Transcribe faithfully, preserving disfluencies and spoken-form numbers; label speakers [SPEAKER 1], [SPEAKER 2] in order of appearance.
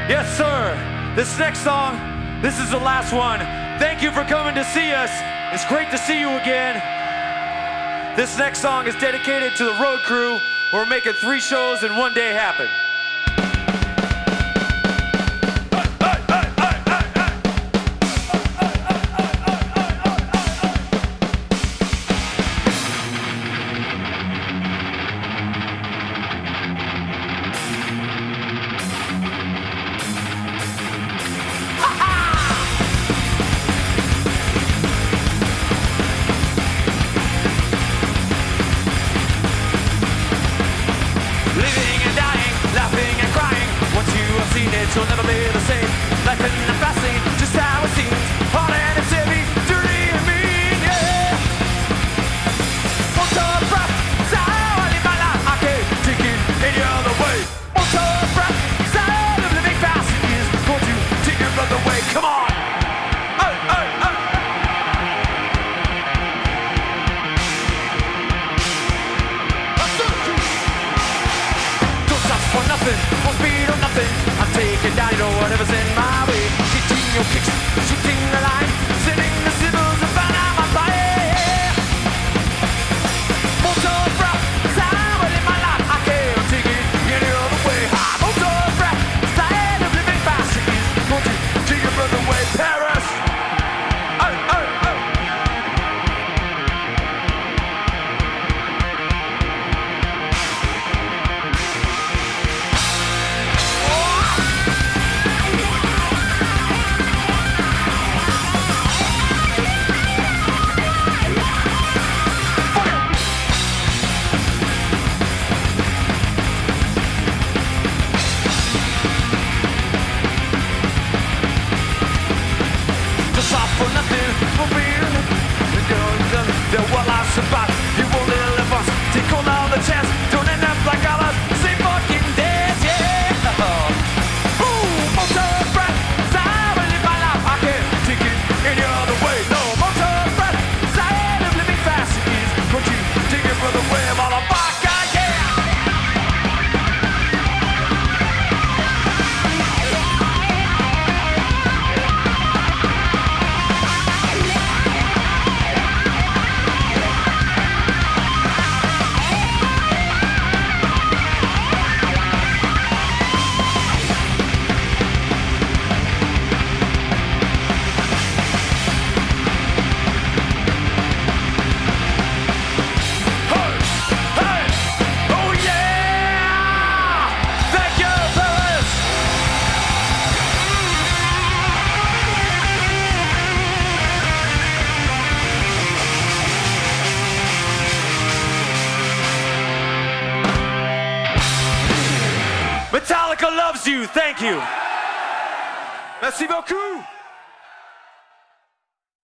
[SPEAKER 1] Yes, sir. This next song, this is the last one. Thank you for coming to see us. It's great to see you again. This next song is dedicated to the road crew. We're making three shows in one day happen. It'll never be the same. Life in the fast lane, just how it seems. Hard and it's heavy, dirty and mean, yeah. Motor breath, that's how I live my life. I can't take it any other way. Motor breath, that's how I'm living fast. It is going to take your breath away. Come on. Hey, hey, hey. Don't stop for nothing, won't speed or nothing. Taking down, you know, whatever's in my way. Hitting your kicks, shooting the line, sending the signals and find out my fire. Motor breath, that's how I live my life. I can't take it any other way. High motor breath, tired of living fast. It is going to take your breath away. Paris. Oh, oh, oh. For nothing, for real. There will I survive. You won't live us. Take all of the chance. Don't end up like others. Same fucking days, yeah. Ooh, motor breath. That's how I live my life. I can't take it any other way. No, motor breath. That's how I'm living fast. It is what you take it for the way. Motherfucker, yeah. Metallica loves you. Thank you. Merci beaucoup.